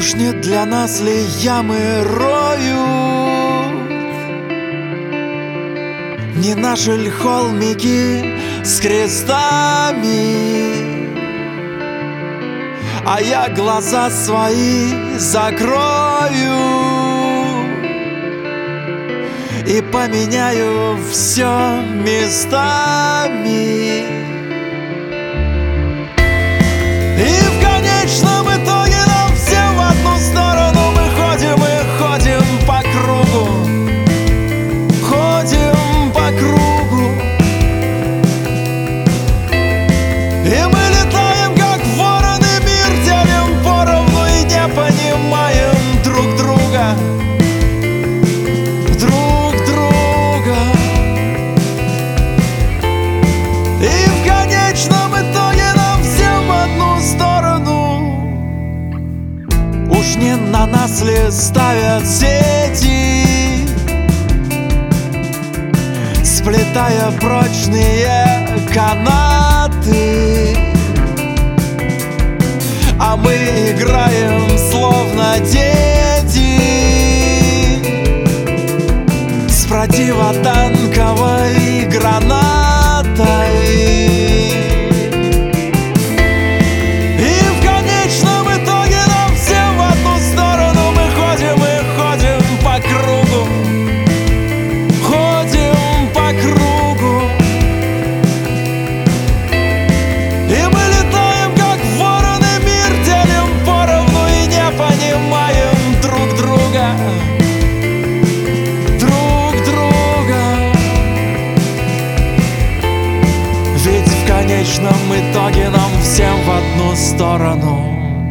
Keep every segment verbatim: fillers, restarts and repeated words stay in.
Уж не для нас ли ямы роют? Не наши ль холмики с крестами? А я глаза свои закрою и поменяю все местами. И в конечном итоге нам все в одну сторону. Мы ходим и ходим по кругу, ходим по кругу. И мы летаем, как вороны, мир делим поровну и не понимаем друг друга, друг друга. И в конечном итоге нам всем в одну сторону. Уж не на нас ли ставят сети, сплетая прочные канаты, а мы играем словно дети с противотанковой гранатой. И в конечном итоге нам всем в одну сторону. Мы ходим и ходим по кругу, ходим по кругу. И мы летаем, как вороны, мир делим поровну и не понимаем друг друга, друг друга. Ведь в конечном итоге нам всем в одну сторону.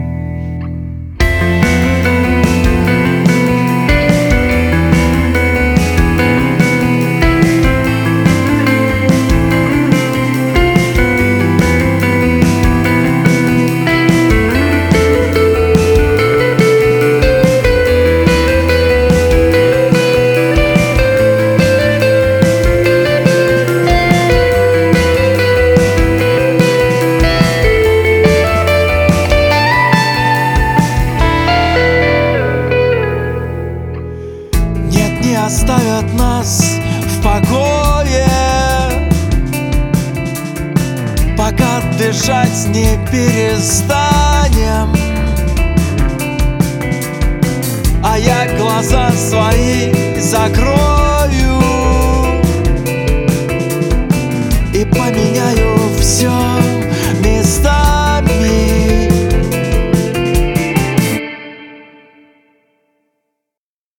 Не оставят нас в покое, пока дышать не перестанем. А я глаза свои закрою и поменяю все места.